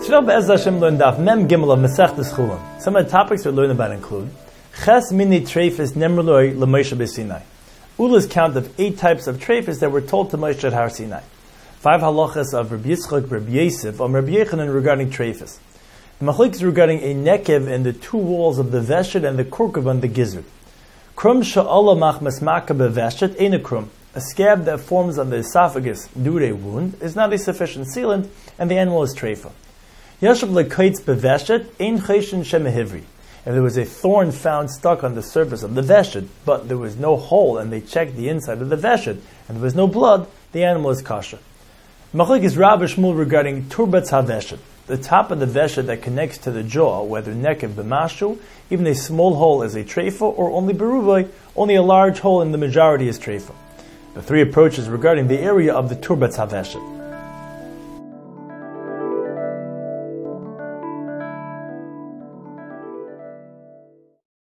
Today, Be'ez Hashem, learn Daf Mem Gimel of Masechtas Chulin. Some of the topics we're learning about include Ches Mini Treifis Nemruloi LeMoshe B'Sinai. Ula's count of 8 types of treifis that were told to Moshe at Har Sinai. 5 halachas of Rabbi Yitzchak, Rabbi Yosef, or Rabbi Yechanan regarding treifis. The machlokes is regarding a nekev in the 2 walls of the veshet and the kurkav on the gizzard. Krum sha'ala machmas maka beveshet ain't a krum. A scab that forms on the esophagus due to a wound is not a sufficient sealant, and the animal is treifa. Yashav lekaitz beveshet ein cheshin shemehivri. If there was a thorn found stuck on the surface of the veshet, but there was no hole, and they checked the inside of the veshet, and there was no blood, the animal is kosher. Machlok is Rabbi Shmuel regarding turbatz haveshet, the top of the veshet that connects to the jaw, whether nekev b'mashu, even a small hole is a treifa, or only beruvai, only a large hole in the majority is treifa. The 3 approaches regarding the area of the turbatz haveshet.